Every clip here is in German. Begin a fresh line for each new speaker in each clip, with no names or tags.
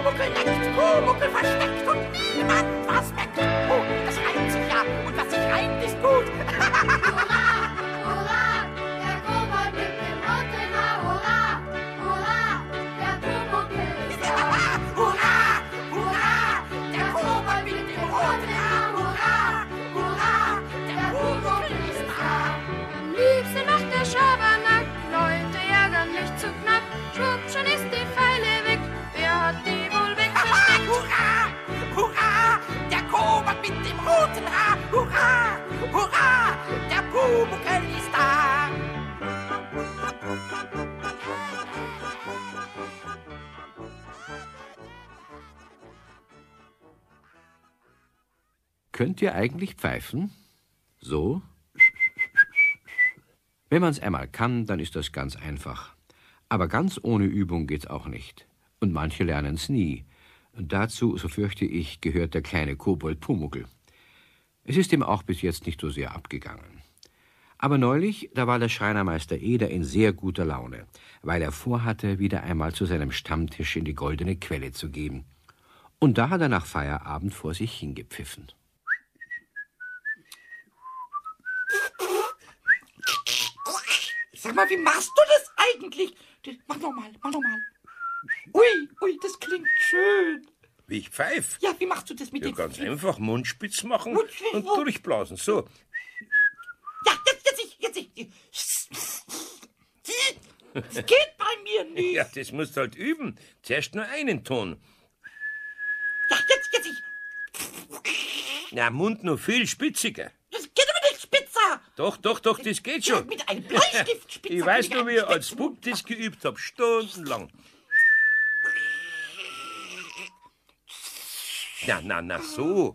Pumuckl neckt, Pumuckl versteckt und niemand was merkt. Oh, das reimt sich ja und was sich reimt ist gut.
Hurra, hurra, der Kobold mit dem roten Haar. Hurra, hurra, der Pumuckl ist da.
Hurra, hurra, der Kobold mit dem roten Haar. Hurra, hurra, der Pumuckl ist da.
Am liebsten macht der Schabernack, Leute ärgern mich zu knapp. Schwupp, schon ist die Pfeile weg, wer hat die wohl weggesteckt?
Hurra, hurra, der Kobold mit dem roten Haar. Hurra, hurra, der Pumuckl ist da.
Könnt ihr eigentlich pfeifen? So? Wenn man's einmal kann, dann ist das ganz einfach. Aber ganz ohne Übung geht's auch nicht. Und manche lernen's nie. Und dazu, so fürchte ich, gehört der kleine Kobold Pumuckl. Es ist ihm auch bis jetzt nicht so sehr abgegangen. Aber neulich, da war der Schreinermeister Eder in sehr guter Laune, weil er vorhatte, wieder einmal zu seinem Stammtisch in die Goldene Quelle zu gehen. Und da hat er nach Feierabend vor sich hingepfiffen.
Sag mal, wie machst du das eigentlich? Mach nochmal, mach nochmal. Ui, ui, das klingt schön.
Wie ich pfeif?
Ja, wie machst du das mit
Ja,
dem...
ganz einfach, Mundspitz machen
Mundspitz,
und
wo?
durchblasen, so.
Ja, jetzt ich. Das geht bei mir nicht.
Ja, das musst du halt üben. Zuerst nur einen Ton.
Ja, jetzt ich.
Na, Mund noch viel spitziger.
Das geht aber nicht spitzer.
Doch, das geht
Ja,
schon.
mit einem Bleistiftspitzer.
Ich weiß
kann
noch, wie
einen
ich als
Spitzmund
Bub das
machen.
geübt habe, stundenlang. Na, so.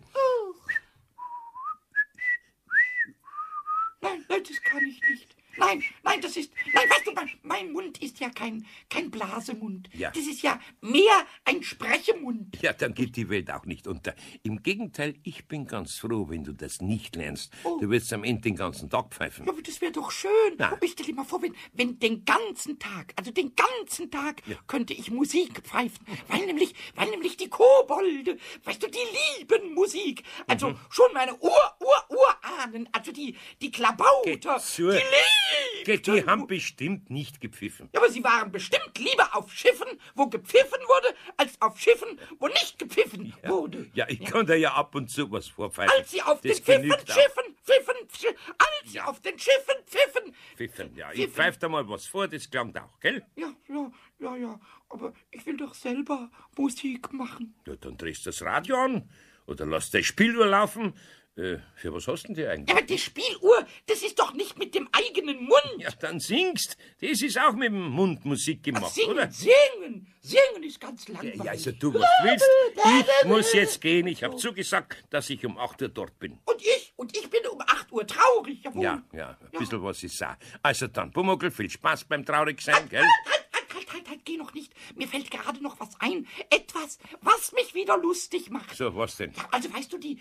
Nein, das kann ich nicht. Nein, weißt du, mein Mund ist ja kein Blasemund.
Ja.
Das ist ja mehr ein Sprechemund.
Ja, dann geht die Welt auch nicht unter. Im Gegenteil, ich bin ganz froh, wenn du das nicht lernst. Du wirst am Ende den ganzen Tag pfeifen.
Ja, aber das wäre doch schön.
Na.
Ich stell dir mal vor, wenn den ganzen Tag könnte ich Musik pfeifen. Weil nämlich die Kobolde, weißt du, die lieben Musik. Also schon meine Urahnen, also die Klabauter,
zu.
die
Die haben bestimmt nicht gepfiffen.
Ja, aber sie waren bestimmt lieber auf Schiffen, wo gepfiffen wurde, als auf Schiffen, wo nicht gepfiffen wurde.
Ja, ich kann da ja ab und zu was vorpfeifen.
Als sie auf
Das
den Schiffen
genügt auch.
als sie auf den Schiffen pfiffen.
Pfiffen, ja. Ich pfeife da mal was vor, das klingt auch, gell?
Ja, aber ich will doch selber Musik machen.
Ja, dann drehst du das Radio an oder lass die Spieluhr laufen. Für was hast denn die eigentlich?
Ja, aber die Spieluhr, das ist doch nicht mit dem eigenen Mund.
Ja, dann singst. Das ist auch mit dem Mund Musik gemacht,
Singen,
oder?
Singen ist ganz langweilig.
Ja, also du, was willst. Ich muss jetzt gehen. Ich habe zugesagt, dass ich um 8 Uhr dort bin.
Und ich bin um 8 Uhr traurig, jawohl.
Ja, ein bisschen was ist auch. Also dann, Pumuckl, viel Spaß beim Traurigsein, gell?
Halt, geh noch nicht. Mir fällt gerade noch was ein. Etwas, was mich wieder lustig macht.
So, was denn?
Ja, also weißt du, die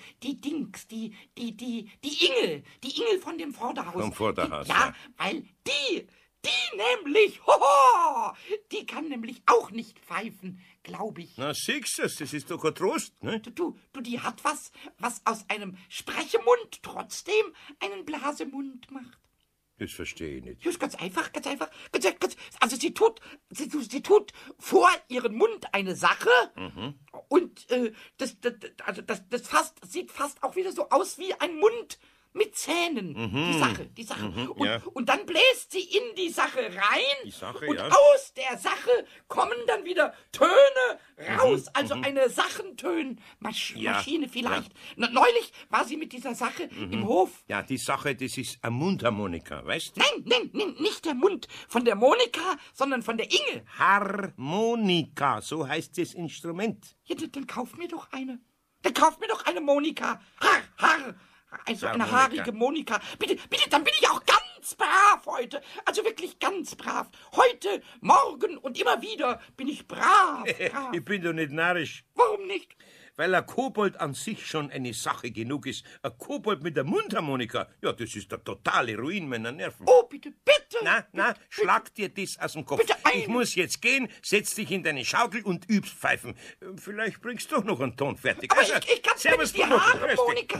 Ingel von dem Vorderhaus.
Vom Vorderhaus,
ja. Weil die nämlich, die kann nämlich auch nicht pfeifen, glaube ich.
Na, siehst du, das ist doch ein Trost, ne?
Du, die hat was aus einem Sprechemund trotzdem einen Blasemund macht.
Das verstehe ich nicht.
Ja, ist ganz einfach. Also sie tut vor ihren Mund eine Sache und das sieht fast auch wieder so aus wie ein Mund mit Zähnen. Die Sache. Und dann bläst sie in die Sache rein und aus der Sache kommen dann wieder Töne raus. Also eine Sachentönmaschine vielleicht. Neulich war sie mit dieser Sache im Hof.
Ja, die Sache, das ist eine Mundharmonika, weißt du?
Nein, nicht der Mund von der Monika, sondern von der Inge.
Harmonika, so heißt das Instrument.
Ja, dann kauf mir doch eine. Dann kauf mir doch eine Monika. Harr. Also eine haarige Monika. Bitte, dann bin ich auch ganz brav heute. Also wirklich ganz brav. Heute, morgen und immer wieder bin ich brav.
Ich bin doch nicht narrisch.
Warum nicht?
weil ein Kobold an sich schon eine Sache genug ist. Ein Kobold mit der Mundharmonika, ja, das ist der totale Ruin meiner Nerven.
Oh, bitte, bitte.
Na, schlag dir das aus dem Kopf.
Bitte ein.
Ich muss jetzt gehen, setz dich in deine Schaukel und übst pfeifen. Vielleicht bringst du doch noch einen Ton fertig.
Aber ich kann
Servus,
nicht die
Pumuckl, grüß dich.
Harmonika.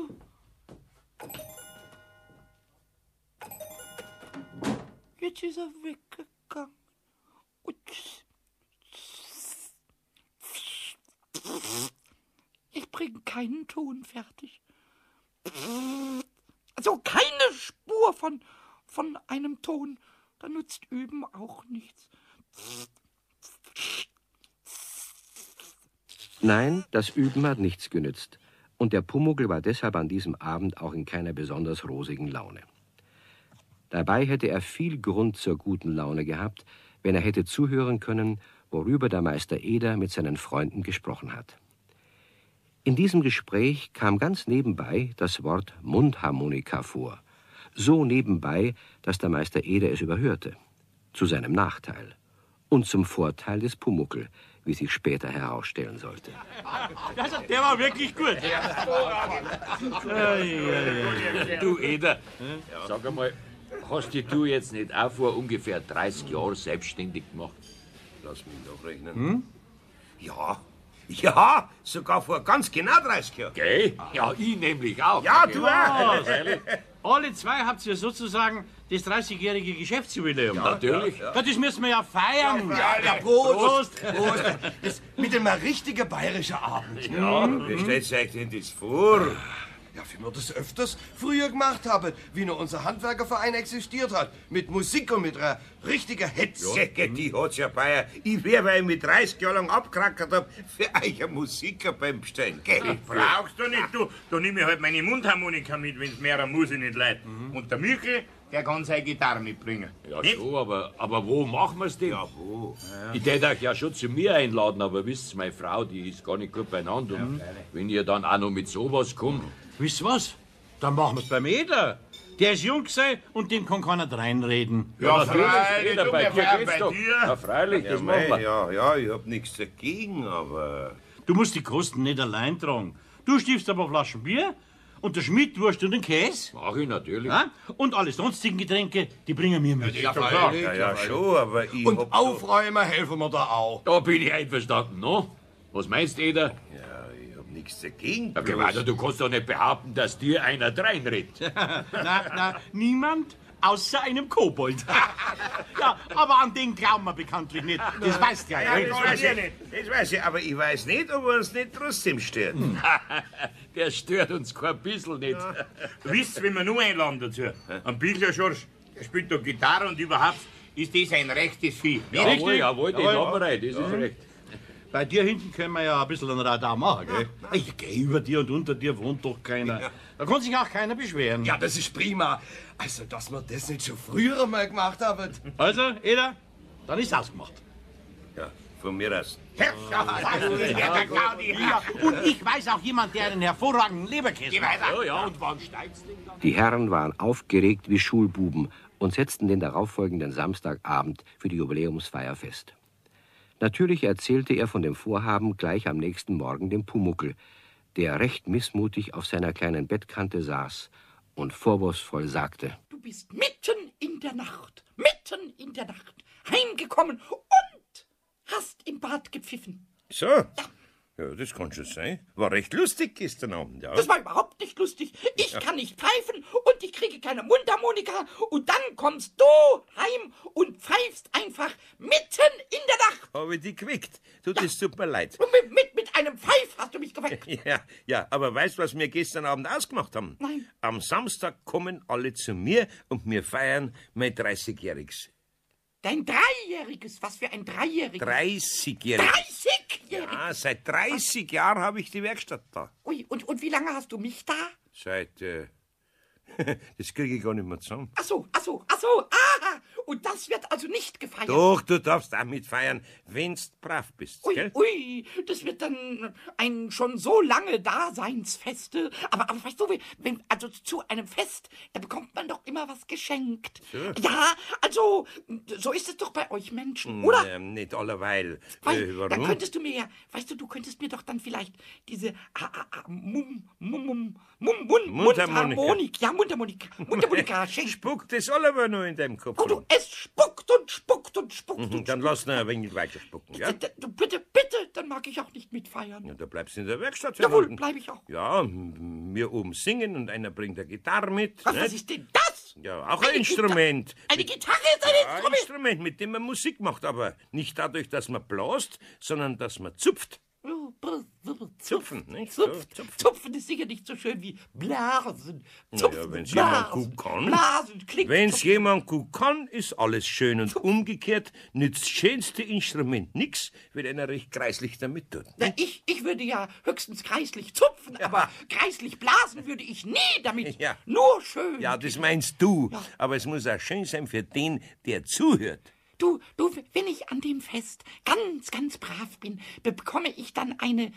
Jetzt ist er weggegangen. Und ich bringe keinen Ton fertig. Also keine Spur von einem Ton. Da nutzt Üben auch nichts.
Nein, das Üben hat nichts genützt. Und der Pumuckl war deshalb an diesem Abend auch in keiner besonders rosigen Laune. Dabei hätte er viel Grund zur guten Laune gehabt, wenn er hätte zuhören können, worüber der Meister Eder mit seinen Freunden gesprochen hat. In diesem Gespräch kam ganz nebenbei das Wort Mundharmonika vor. So nebenbei, dass der Meister Eder es überhörte. Zu seinem Nachteil. Und zum Vorteil des Pumuckl, wie sich später herausstellen sollte.
Der war wirklich gut.
Du, Eder, sag einmal, hast dich du jetzt nicht auch vor ungefähr 30 Jahren selbstständig gemacht?
Lass mich noch rechnen. Ja, sogar vor ganz genau 30 Jahren.
Gell? Ja, ich nämlich auch.
Ja, du auch.
Alle zwei habt ihr sozusagen das 30-jährige Geschäftsjubiläum.
Natürlich.
Ja, das müssen wir ja feiern.
Ja, Prost. Das mit dem richtigen bayerischen Abend.
Wie stellt euch denn das vor?
Ja, wie wir das öfters früher gemacht haben, wie noch unser Handwerkerverein existiert hat. Mit Musik und mit einer richtigen Hetze.
Ja, die hat's ja Bayer. Ich wär, weil ich mit 30 Jahren lang abgerackert hab, für euch einen Musiker beim Bestellen. Gell?
Brauchst du nicht, du. Da nehm ich halt meine Mundharmonika mit, wenn's mehr muss ich nicht leiden. Und der Michel, der kann seine Gitarre mitbringen.
Ja,
Nicht?
schon, aber wo machen wir's denn?
Ja, wo?
Ich tät euch ja schon zu mir einladen, aber wisst ihr, meine Frau, die ist gar nicht gut beieinander. Und wenn ihr dann auch noch mit sowas kommt,
Wisst ihr was? Dann machen wir's beim Eder. Der ist jung gewesen und dem kann keiner reinreden.
Ja,
natürlich,
freilich,
Eder,
du,
bei
wir
dir
feiern
geht's
bei
doch.
dir.
Ja, freilich, das machen wir.
Ja, ich hab nichts dagegen, aber...
Du musst die Kosten nicht allein tragen. Du stiefst aber Flaschen Bier und der Schmidt Wurst und den Käse.
Mach ich natürlich.
Ja? Und alle sonstigen Getränke, die bringen wir mit.
Ja, freilich.
Ja, schon, aber ich
Und
hab
aufräumen helfen wir da auch.
Da bin ich einverstanden, no? Was meinst du, Eder?
Ich hab nichts dagegen.
Ja, Geweihter, du kannst doch nicht behaupten, dass dir einer reinredet.
Na, niemand außer einem Kobold. Ja, aber an den glauben wir bekanntlich nicht. Das weißt du ja.
Ja,
Ja,
das weiß ich, aber ich weiß nicht, ob er uns nicht trotzdem stört.
Der stört uns kein bisschen nicht.
Wisst ihr, wenn wir nur einladen dazu? Am Bichler Schorsch, der spielt da Gitarre und überhaupt ist das ein rechtes Vieh. Nicht?
Jawohl, den haben wir rein, das ist recht.
Bei dir hinten können wir ja ein bisschen ein Radar machen, gell? Ich geh über dir und unter dir wohnt doch keiner. Da kann sich auch keiner beschweren.
Ja, das ist prima. Also, dass wir das nicht schon früher mal gemacht haben.
Also, Eder, dann ist ausgemacht.
Ja, von mir aus.
Ja, und ich weiß auch jemand, der einen hervorragenden Leberkäse macht.
Ja, und wann steigt's denn dann?
Die Herren waren aufgeregt wie Schulbuben und setzten den darauffolgenden Samstagabend für die Jubiläumsfeier fest. Natürlich erzählte er von dem Vorhaben gleich am nächsten Morgen dem Pumuckl, der recht missmutig auf seiner kleinen Bettkante saß und vorwurfsvoll sagte:
Du bist mitten in der Nacht heimgekommen und hast im Bad gepfiffen.
So. Ja, das kann schon sein. War recht lustig gestern Abend, ja.
Das war überhaupt nicht lustig. Ich kann nicht pfeifen und ich kriege keine Mundharmonika und dann kommst du heim und pfeifst einfach mitten in der Nacht.
Habe ich dich geweckt. Du, das tut mir leid.
Und mit einem Pfeif hast du mich geweckt.
Ja, aber weißt du, was wir gestern Abend ausgemacht haben?
Nein.
Am Samstag kommen alle zu mir und wir feiern mein 30-Jähriges.
Dein Dreijähriges, was für ein Dreijähriges?
30-Jähriges.
30-Jähriges?
Ja, seit 30 Jahren habe ich die Werkstatt da.
Ui, und wie lange hast du mich da?
Seit, das kriege ich gar nicht mehr zusammen.
Ach so, aha. Und das wird also nicht gefeiert.
Doch, du darfst auch mitfeiern, wenn's brav bist, gell?
Ui, das wird dann ein schon so lange Daseinsfeste. Aber weißt du, also zu einem Fest, da bekommt man doch immer was geschenkt.
So.
Ja, also, so ist es doch bei euch Menschen, oder?
Nicht allerweil.
Dann
Warum?
könntest du mir ja, weißt du könntest mir doch dann vielleicht diese Mundharmonika schenken.
Spuckt es aber nur in deinem Kopf.
Oh, du, es spuckt und spuckt und spuckt und
Dann lass noch ein wenig weiter spucken, ja?
Bitte, dann mag ich auch nicht mitfeiern.
Ja, da bleibst du in der Werkstatt.
Jawohl,
verbunden.
bleib ich auch.
Ja, wir oben singen und einer bringt eine Gitarre mit.
Was
nicht?
ist denn das?
Ja, auch ein Instrument.
Eine Gitarre ist ein
Ein
Instrument.
Instrument, mit dem man Musik macht, aber nicht dadurch, dass man bläst, sondern dass man zupft. Zupfen, nicht?
Zupfen ist sicher nicht so schön wie Blasen.
Naja, wenn's jemand gut kann.
Blasen klingt
Wenn's
so-
jemand gut kann, ist alles schön. Und umgekehrt nützt das schönste Instrument nix, wenn einer recht kreislich damit tut.
Na, ich würde ja höchstens kreislich zupfen, aber kreislich blasen würde ich nie damit.
Ja.
Nur schön.
Ja, das meinst du. Aber es muss auch schön sein für den, der zuhört.
Du, wenn ich an dem Fest ganz brav bin, bekomme ich dann eine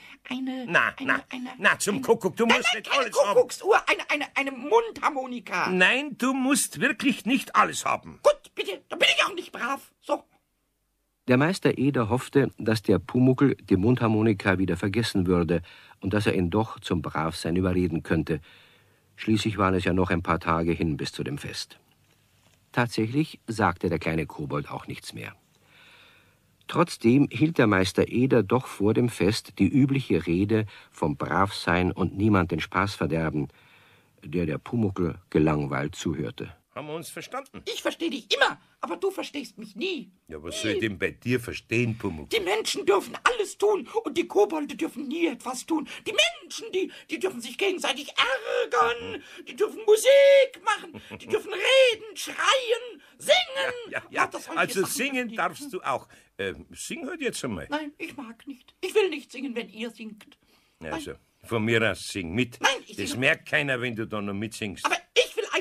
Na, zum Kuckuck, du musst
Nein,
nicht
keine
alles haben.
Kuckucksuhr, eine Mundharmonika.
Nein, du musst wirklich nicht alles haben.
Gut, bitte, dann bin ich auch nicht brav. So.
Der Meister Eder hoffte, dass der Pumuckl die Mundharmonika wieder vergessen würde und dass er ihn doch zum Bravsein überreden könnte. Schließlich waren es ja noch ein paar Tage hin bis zu dem Fest. Tatsächlich sagte der kleine Kobold auch nichts mehr. Trotzdem hielt der Meister Eder doch vor dem Fest die übliche Rede vom Bravsein und niemand den Spaß verderben, der Pumuckl gelangweilt zuhörte.
Haben wir uns verstanden?
Ich verstehe dich immer, aber du verstehst mich nie.
Ja, was soll ich denn bei dir verstehen, Pumuckl?
Die Menschen dürfen alles tun und die Kobolde dürfen nie etwas tun. Die Menschen, die dürfen sich gegenseitig ärgern, die dürfen Musik machen, die dürfen reden, schreien, singen.
Ja,
das solche
also
Sachen
singen
dürfen die-
darfst du auch. Sing halt jetzt einmal.
Nein, ich mag nicht. Ich will nicht singen, wenn ihr singt.
Also, von mir aus sing mit.
Nein, ich
das
singe-
merkt keiner, wenn du da noch mitsingst.
Aber ich will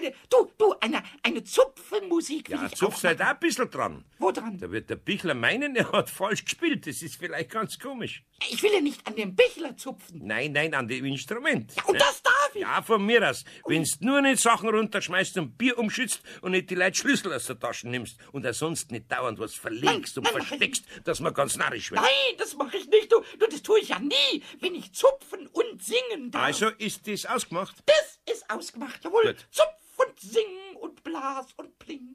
eine Zupfenmusik will
Ja,
ich auch
zupfst halt auch
machen.
ein bisschen dran.
Wo dran?
Da wird der Bichler meinen, er hat falsch gespielt. Das ist vielleicht ganz komisch.
Ich will ja nicht an dem Bichler zupfen.
Nein, an dem Instrument.
Ja, und das darf ich.
Ja, von mir aus. Wenn's nur nicht Sachen runterschmeißt und Bier umschützt und nicht die Leute Schlüssel aus der Tasche nimmst und auch sonst nicht dauernd was verlegst und
Nein, mach ich
versteckst, dass man ganz narrisch wird.
Nein, das mache ich nicht. Du, das tue ich ja nie, wenn ich zupfen und singen darf.
Also ist das ausgemacht?
Das ist ausgemacht, jawohl.
Gut.
Zupf und sing und blas und pling.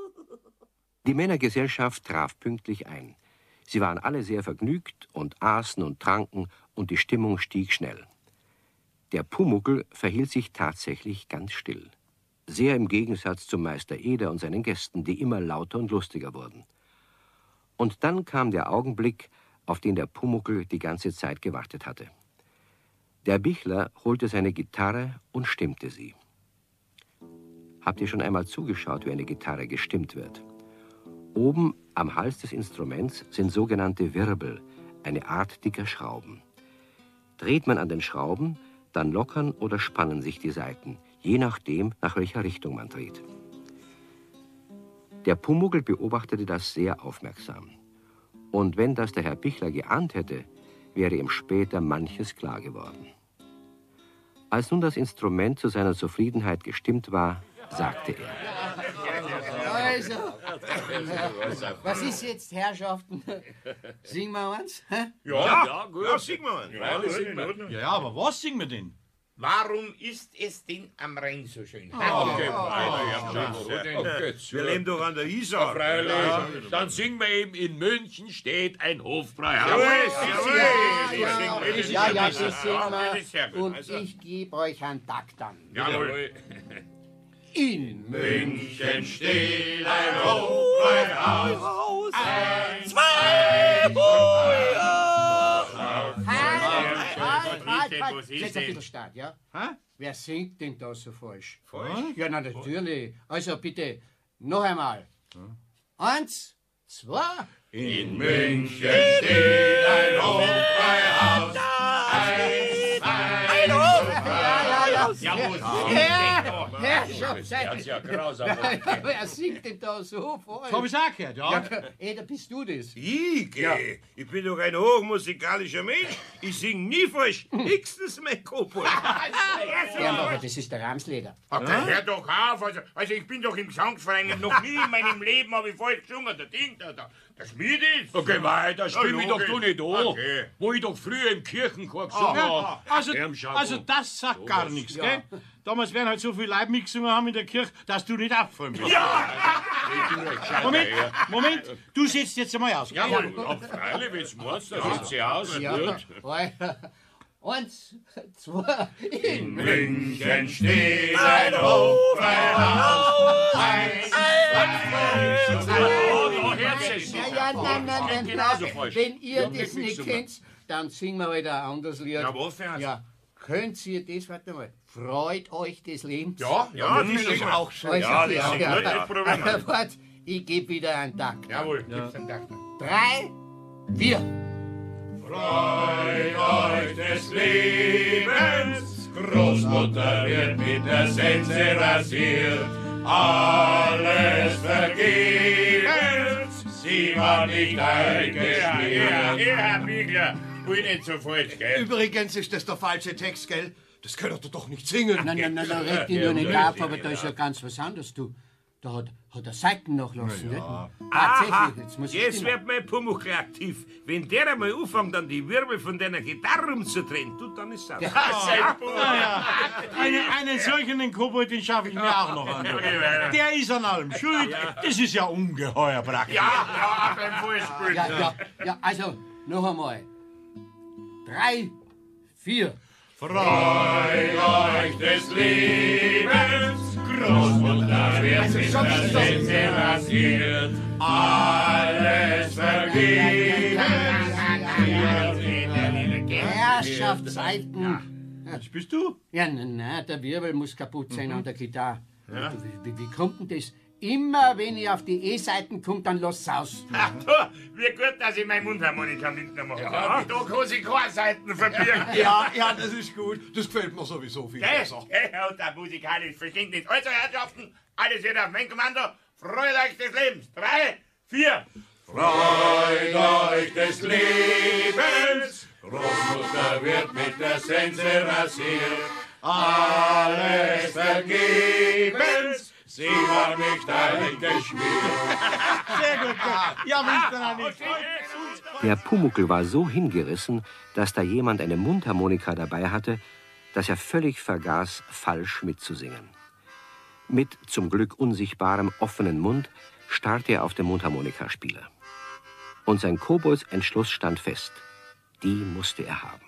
Die Männergesellschaft traf pünktlich ein. Sie waren alle sehr vergnügt und aßen und tranken, und die Stimmung stieg schnell. Der Pumuckl verhielt sich tatsächlich ganz still. Sehr im Gegensatz zum Meister Eder und seinen Gästen, die immer lauter und lustiger wurden. Und dann kam der Augenblick, auf den der Pumuckl die ganze Zeit gewartet hatte. Der Bichler holte seine Gitarre und stimmte sie. Habt ihr schon einmal zugeschaut, wie eine Gitarre gestimmt wird? Oben am Hals des Instruments sind sogenannte Wirbel, eine Art dicker Schrauben. Dreht man an den Schrauben, dann lockern oder spannen sich die Saiten, je nachdem, nach welcher Richtung man dreht. Der Pumuckl beobachtete das sehr aufmerksam. Und wenn das der Herr Bichler geahnt hätte, wäre ihm später manches klar geworden. Als nun das Instrument zu seiner Zufriedenheit gestimmt war, sagte er:
Also, was ist jetzt, Herrschaften? Singen wir uns? Hä?
Ja, gut. Ja, sing mal.
Ja, aber was singen wir denn?
Warum ist es denn am Rhein so schön?
Wir leben doch an der Isar.
Freilich. Dann singen wir eben, in München steht ein Hofbräuhaus.
Ja, das singen
Das ist sehr
wir.
gut.
Und
Also-
ich gebe euch einen Takt an.
Jawohl.
In
München steht ein Hofbräuhaus.
Halt, setz ein bisschen Start, ja? Wer singt denn da so falsch? Ja, na natürlich. Also bitte, noch einmal. 1, 2.
In München steht ein Hofbräuhaus.
Ja, schon
Das ist ja grausam.
Wer singt denn da so falsch?
Das hab ich auch gehört, ja.
Eder, bist du das?
Ich? Ich bin doch ein hochmusikalischer Mensch. Ich sing nie falsch. Höchstens mein Kobold.
Bernbacher, das ist der Ramsleder.
Okay, hör doch auf. Also ich bin doch im Gesangsverein. Noch nie in meinem Leben habe ich falsch gesungen. Der Ding, der Schmied ist.
Okay, weiter, stimme ich doch
logisch.
du nicht an.
Okay.
Wo ich doch früher im Kirchenchor gesungen habe.
Also das sagt gar nichts, gell? Damals werden halt so viele Leute mitgesungen haben in der Kirche, dass du nicht auffallen bist. Moment, du setzt jetzt einmal aus.
Ja, freilich, wenn's meinst, da setzt sie aus.
Ja.
Gut.
1, 2, in
München steht ein Hofbräuhaus.
Ja, nein.
Genauso falsch.
Wenn ihr
Ja,
das
nicht
nicht
mitsingen.
kennt, dann singen wir halt ein anderes Lied.
Ja, was für eins?
Ja, könnt ihr das, warte mal, freut euch des Lebens?
Ja, das ist auch schön.
Also,
Ja, das ist gut, das probieren wir.
Warte, ich gebe wieder einen Takt.
Jawohl, gib's einen Takt.
3, 4.
Freut euch des Lebens, Großmutter wird mit der Sense rasiert. Alles vergebens, sie war nicht eingeschmiert. Ja, Herr Biegler, will nicht so falsch, gell?
Übrigens ist das der falsche Text, gell? Das könnt ihr doch nicht singen.
Nein, reg dich nur nicht auf, aber da ist ja ganz was anderes, du. Da hat er Seiten nachlassen, nicht? Tatsächlich, jetzt muss ich
Jetzt
stimmen.
wird mein Pumuckl aktiv. Wenn der einmal anfängt, dann die Wirbel von deiner Gitarre umzudrehen, dann ist es
Einen solchen Kobold, den schaffe ich mir auch noch an. Der ist an allem schuld. Das ist ja ungeheuer praktisch.
Ja, beim Fußball.
Ja, also, noch einmal. 3, 4.
Freut euch des Lebens, Großmutter wird mit der Sense rasiert. Alles vergebens.
Herrschaftszeiten.
Das bist du?
Ja, nein, der Wirbel muss kaputt sein an der Gitarre. Ja. Wie kommt denn das? Immer wenn ich auf die E-Seiten komme, dann lass aus.
Ach du, wie gut, dass ich meine Mundharmonika mitgenommen habe. Da kann sich keine Seiten verbirgen.
Ja, das ist gut. Das gefällt mir sowieso viel besser.
Und der musikalisch Verständnis. Also, Herrschaften, alles wird auf mein Kommando. Freut euch des Lebens. 3, 4. Freut euch des Lebens. Großmutter wird mit der Sense rasiert. Alles vergebens. Sie war nicht eingeschmiert.
Sehr gut. Ja, Mr. nicht.
Der Pumuckl war so hingerissen, dass da jemand eine Mundharmonika dabei hatte, dass er völlig vergaß, falsch mitzusingen. Mit zum Glück unsichtbarem, offenen Mund starrte er auf den Mundharmonikaspieler. Und sein Koboldsentschluss stand fest. Die musste er haben.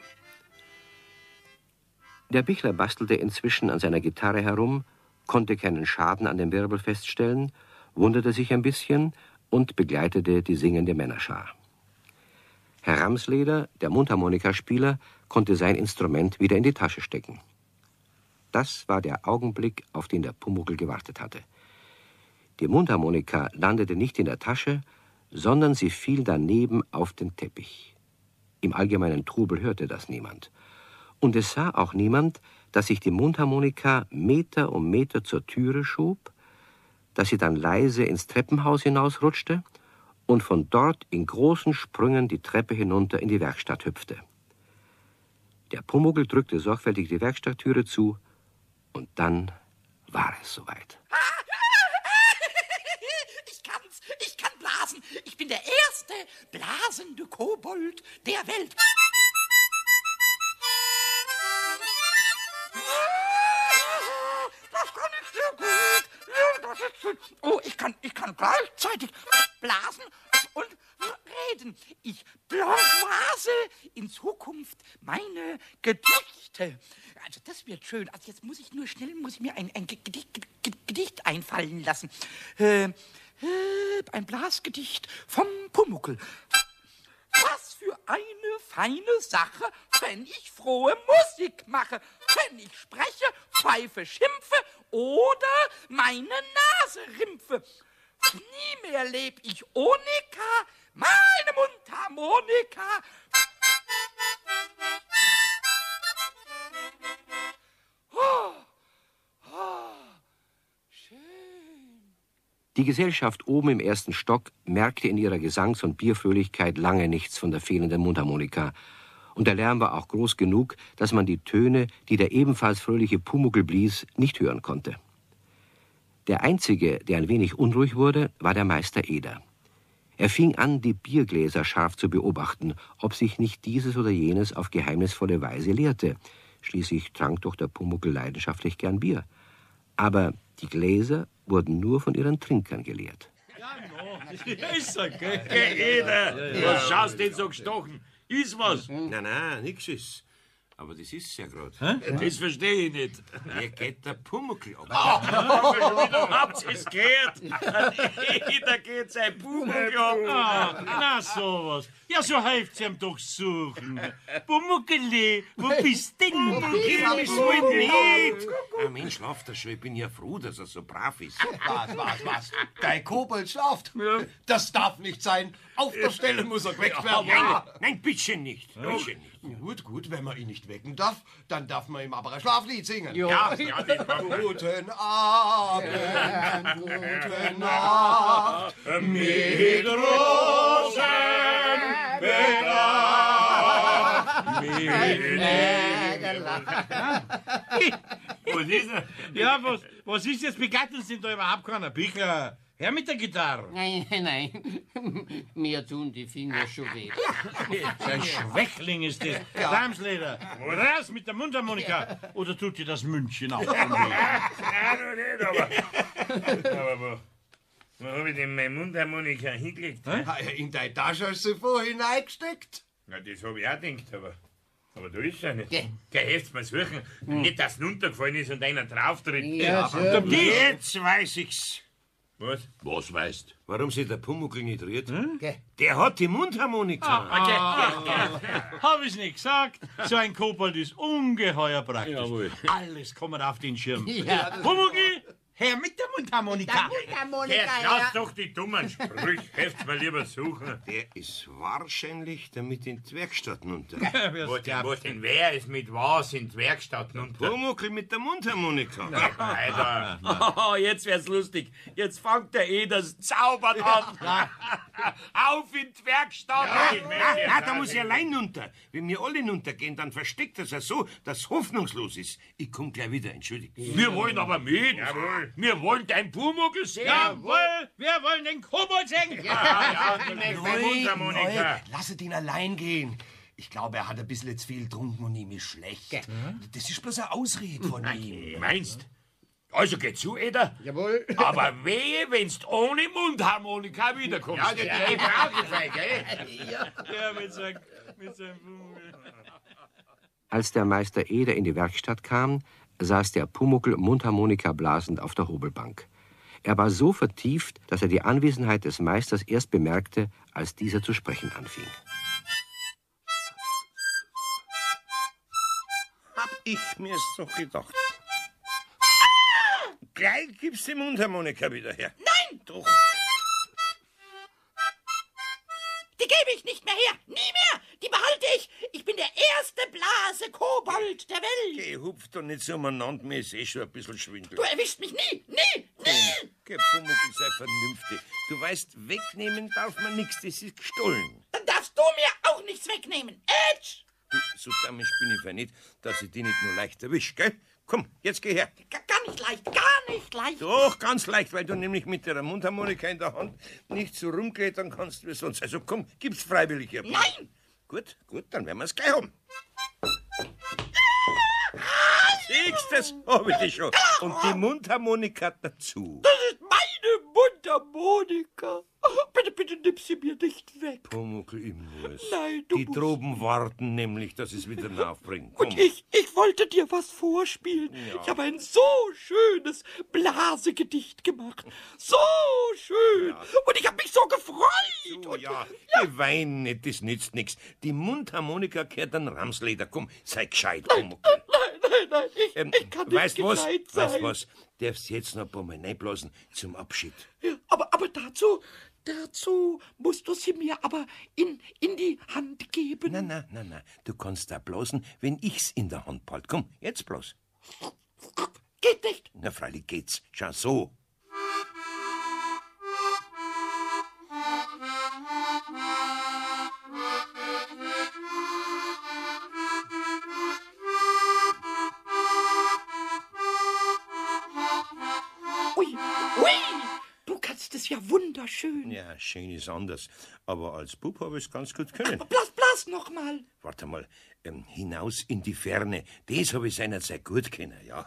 Der Bichler bastelte inzwischen an seiner Gitarre herum, konnte keinen Schaden an dem Wirbel feststellen, wunderte sich ein bisschen und begleitete die singende Männerschar. Herr Ramsleder, der Mundharmonikaspieler, konnte sein Instrument wieder in die Tasche stecken. Das war der Augenblick, auf den der Pumuckl gewartet hatte. Die Mundharmonika landete nicht in der Tasche, sondern sie fiel daneben auf den Teppich. Im allgemeinen Trubel hörte das niemand. Und es sah auch niemand, dass sich die Mundharmonika Meter um Meter zur Türe schob, dass sie dann leise ins Treppenhaus hinausrutschte und von dort in großen Sprüngen die Treppe hinunter in die Werkstatt hüpfte. Der Pumuckl drückte sorgfältig die Werkstatttüre zu und dann war es soweit.
Ich kann blasen. Ich bin der erste blasende Kobold der Welt. Das kann ich sehr gut. Das ist schön. Oh, ich kann gleichzeitig blasen und reden. Ich blase in Zukunft meine Gedichte. Also das wird schön. Also jetzt muss ich mir ein Gedicht einfallen lassen. Ein Blasgedicht vom Pumuckl. Was für eine feine Sache, wenn ich frohe Musik mache, wenn ich spreche, pfeife, schimpfe oder meine Nase rimpfe. Nie mehr leb ich ohne K, meine Mundharmonika.
Die Gesellschaft oben im ersten Stock merkte in ihrer Gesangs- und Bierfröhlichkeit lange nichts von der fehlenden Mundharmonika. Und der Lärm war auch groß genug, dass man die Töne, die der ebenfalls fröhliche Pumuckl blies, nicht hören konnte. Der Einzige, der ein wenig unruhig wurde, war der Meister Eder. Er fing an, die Biergläser scharf zu beobachten, ob sich nicht dieses oder jenes auf geheimnisvolle Weise leerte. Schließlich trank doch der Pumuckl leidenschaftlich gern Bier. Aber die Gläser wurden nur von ihren Trinkern geleert.
Ja, ist okay.
Geh, Eder, was schaust du denn so gestochen? Ist was?
Nein, nix ist. Aber das ist's ja grad.
Das verstehe ich nicht.
Hier geht der Pumuckl ab.
Habt ihr's gehört? Eder geht sein Pumuckl ab.
Na, sowas. Ja, so helft's ihm doch suchen. Pumuckli, wo bist denn du?
Ich will nicht. Ein Mensch schlaft schon. Ich bin ja froh, dass er so brav ist.
Was? Dein Kobold schlaft? Das darf nicht sein. Auf der Stelle muss er geweckt werden.
Nein, bitte nicht. Bitte nicht.
Gut, wenn man ihn nicht wecken darf, dann darf man ihm aber ein Schlaflied singen.
Ja, das war
Guten Abend, gute Nacht, mit Rosen bedacht,
Was ist er?
Ja, was ist jetzt? Begatten sind da überhaupt keiner. Bichler, her mit der Gitarre.
Nein. Mir tun die Finger schon weh.
Ein Schwächling ist das. Ramsleder, raus mit der Mundharmonika. Oder tut dir das München auch?
Ja, noch nicht, aber wo hab ich denn meine Mundharmonika hingelegt?
In deine Tasche hast du sie vorhin eingesteckt.
Na, das hab ich auch gedacht, aber da ist er nicht. Kein Heft mal suchen. Nicht, dass es runtergefallen ist und einer drauftritt.
Ja, so.
Jetzt weiß ich's.
Was?
Was weißt?
Warum sich der Pumuckl nicht rührt?
Gell.
Der hat die Mundharmonika.
Hab ich's nicht gesagt? So ein Kobold ist ungeheuer praktisch.
Jawohl.
Alles kommt auf den Schirm.
Ja.
Pumuckl, her mit der Mundharmonika.
Jetzt lass doch die dummen Sprüche. Helft's mal lieber suchen.
Der ist wahrscheinlich damit in die Werkstatt runter.
Was denn wer ist mit was in die Werkstatt runter?
Pumuckl mit der Mundharmonika.
Alter.
Oh, jetzt wär's lustig. Jetzt fängt der das Zaubern an. Auf in die Werkstatt.
Da muss ich allein runter. Wenn wir alle runtergehen, dann versteckt er sich so, dass es hoffnungslos ist. Ich komm gleich wieder, entschuldigt.
Wir wollen aber mit.
Jawohl.
Wir wollen dein Pumuckl sehen.
Jawohl, wir wollen den Kobold singen.
Meine Mundharmonika.
Lasset ihn allein gehen. Ich glaube, er hat ein bisschen zu viel getrunken und ihm ist schlecht. Das ist bloß eine Ausrede von ihm.
Meinst? Also geh zu, Eder.
Jawohl.
Aber wehe, wenn's ohne Mundharmonika wiederkommst.
Ja, die brauche ich, gell?
Ja, mit seinem Pumuckl.
Als der Meister Eder in die Werkstatt kam, saß der Pumuckl Mundharmonika blasend auf der Hobelbank. Er war so vertieft, dass er die Anwesenheit des Meisters erst bemerkte, als dieser zu sprechen anfing.
Hab ich mir's doch gedacht. Gleich gibt's die Mundharmonika wieder her.
Nein!
Doch.
Die gebe ich nicht mehr her. Nie mehr. Die behalte ich. Ich bin der erste Blase-Kobold der Welt.
Geh, hupf doch nicht so umeinander, mir ist schon ein bisschen Schwindel.
Du erwischst mich nie. Nie.
Geh, Pumuckl, sei vernünftig. Du weißt, wegnehmen darf man nichts, das ist gestohlen.
Dann darfst du mir auch nichts wegnehmen. Ätsch.
Du, so damisch bin ich nicht, dass ich dich nicht nur leicht erwisch, gell? Komm, jetzt geh her.
Gar nicht leicht. Gar nicht leicht.
Doch, ganz leicht, weil du nämlich mit der Mundharmonika in der Hand nicht so rumklettern kannst wie sonst. Also komm, gib's freiwillig her.
Nein.
Gut, dann werden wir's gleich haben. Siehst du, das hab ich dich schon. Und die Mundharmonika dazu.
Das ist meine Mundharmonika. Bitte nimm sie mir nicht weg.
Pumuckl, ich muss.
Nein, du
Die
musst.
droben warten nämlich, dass ich es wieder nachbringe. Komm.
Und ich wollte dir was vorspielen.
Ja.
Ich habe ein so schönes Blasegedicht gemacht. So schön. Und ich habe mich so gefreut.
So, ja, die weinen nicht, das nützt nichts. Die Mundharmonika gehört an Ramsleder. Komm, sei gescheit, Pumuckl.
Nein, ich kann nicht
Weißt was?
gescheit sein.
Weißt was? Darfst jetzt noch ein paar Mal reinblasen zum Abschied.
Ja, aber dazu musst du sie mir aber in die Hand geben.
Na. Du kannst da blasen, wenn ich's in der Hand behalte. Komm, jetzt bloß.
Geht nicht.
Na, freilich geht's. Schau so.
Ui, du kannst es ja wunderschön.
Ja, schön ist anders. Aber als Bub habe ich es ganz gut können.
Blass noch mal.
Warte mal, hinaus in die Ferne. Das habe ich seinerzeit gut können, ja.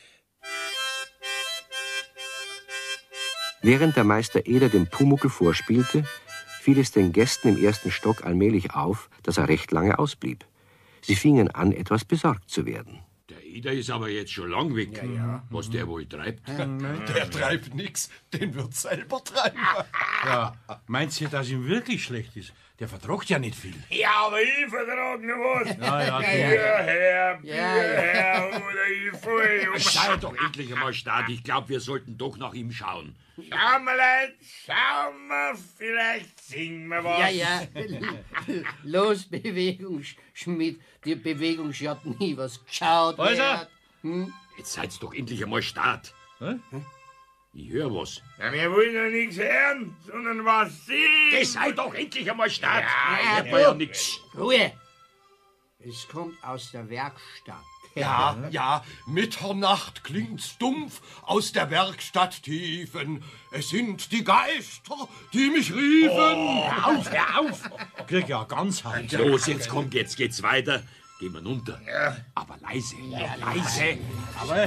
Während der Meister Eder dem Pumuckl vorspielte, fiel es den Gästen im ersten Stock allmählich auf, dass er recht lange ausblieb. Sie fingen an, etwas besorgt zu werden.
Der Eder ist aber jetzt schon lang weg. Was der wohl treibt?
Der treibt nix, den wird selber treiben. Ja, meinst du, dass ihm wirklich schlecht ist? Der vertragt ja nicht viel.
Ja, aber ich vertrag noch was.
Ja,
Hierher, oder ich fall um.
Sei doch endlich einmal Start. Ich glaube, wir sollten doch nach ihm schauen.
Schauen wir, Leute, schauen wir, vielleicht singen wir was.
Ja. Los, Bewegung, Schmidt. Die Bewegung hat nie was geschaut.
Also?
Jetzt seid's doch endlich einmal Start. Ich höre was.
Ja, wir wollen ja nichts hören, sondern was singen.
Das sei doch endlich einmal Start.
Ja,
Ich hör ja nix.
Ruhe! Es kommt aus der Werkstatt.
Ja, Mitternacht klingt's dumpf aus der Werkstatt tiefen. Es sind die Geister, die mich riefen.
Hör auf!
Krieg ja ganz halt.
Los, jetzt kommt, jetzt geht's weiter. Gehen wir runter. Ja. Aber leise. Ja, leise.
Aber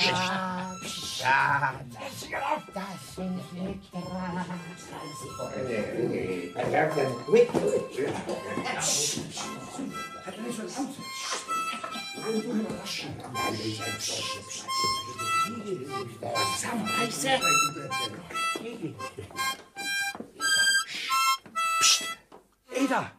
Eda!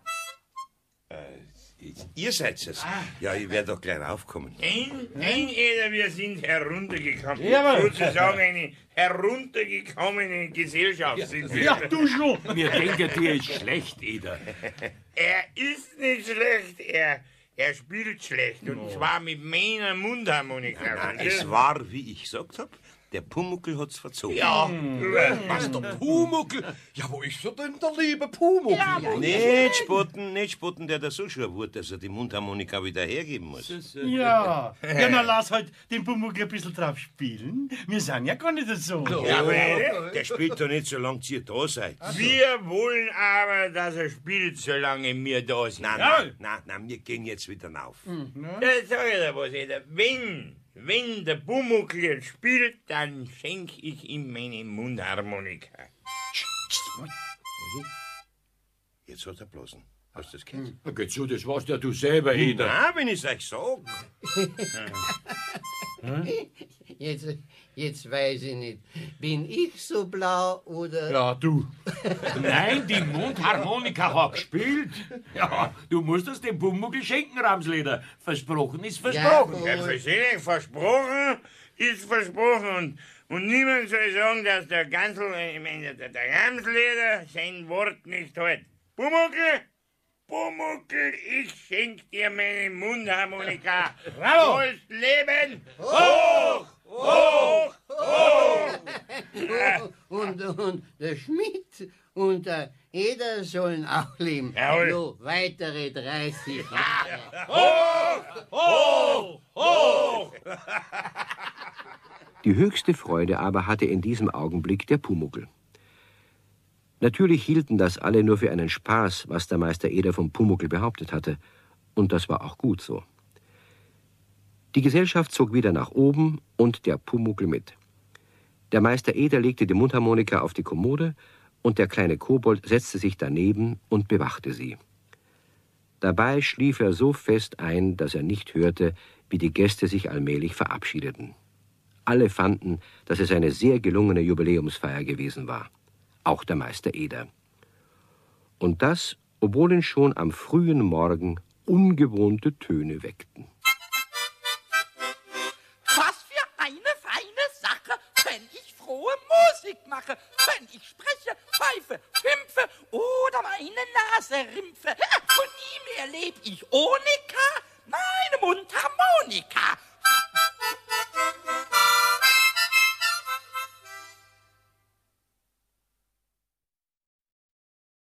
Ihr seid es. Ja, ich werde doch gleich raufkommen.
Nein, Eder, wir sind heruntergekommen.
Jawohl.
Sozusagen eine heruntergekommene Gesellschaft sind wir.
ja, du schon.
Mir denke, dir ist schlecht, Eder.
Er ist nicht schlecht, er spielt schlecht. Und zwar mit meiner Mundharmonika.
Es war, wie ich gesagt habe, der Pumuckl hat's verzogen.
Ja,
Was, der Pumuckl? Ja, wo ist er denn, der liebe Pumuckl?
Nicht spotten, der da so schon wurde, dass er die Mundharmonika wieder hergeben muss.
Ja, na lass halt den Pumuckl ein bisschen drauf spielen. Wir sind ja gar nicht so.
Ja, aber
Der spielt doch nicht, solange ihr da seid.
wir wollen aber, dass er spielt, solange wir da sind.
Nein, wir gehen jetzt wieder rauf.
Das sag ich dir was, Eder. Wenn der Pumuckl jetzt spielt, dann schenk ich ihm meine Mundharmonika.
Jetzt hat er bloßen. Hast du das gehört?
Na, geht so, das warst ja du selber, Eder.
Na, wenn ich's euch sag.
Jetzt weiß ich nicht. Bin ich so blau oder...
Ja, du. Nein, die Mundharmonika hat gespielt. Ja, du musst es dem Pumuckl schenken, Ramsleder. Versprochen ist versprochen.
Ja, verstehe, versprochen ist versprochen. Und niemand soll sagen, dass der Gansel, ich meine, der Ramsleder sein Wort nicht hält. Pumuckl, ich schenk dir meine Mundharmonika.
Bravo!
Sollst leben! Hoch! Hoch! Hoch!
Und der Schmidt und der Eder sollen auch leben.
Jawohl.
So, weitere 30 Jahre.
Hoch! Hoch!
Die höchste Freude aber hatte in diesem Augenblick der Pumuckl. Natürlich hielten das alle nur für einen Spaß, was der Meister Eder vom Pumuckl behauptet hatte. Und das war auch gut so. Die Gesellschaft zog wieder nach oben und der Pumuckl mit. Der Meister Eder legte die Mundharmonika auf die Kommode und der kleine Kobold setzte sich daneben und bewachte sie. Dabei schlief er so fest ein, dass er nicht hörte, wie die Gäste sich allmählich verabschiedeten. Alle fanden, dass es eine sehr gelungene Jubiläumsfeier gewesen war. Auch der Meister Eder. Und das, obwohl ihn schon am frühen Morgen ungewohnte Töne weckten.
Was für eine feine Sache, wenn ich frohe Musik mache, wenn ich spreche, pfeife, hümpfe oder meine Nase rimpfe. Und nie mehr leb ich ohne meine Mundharmonika.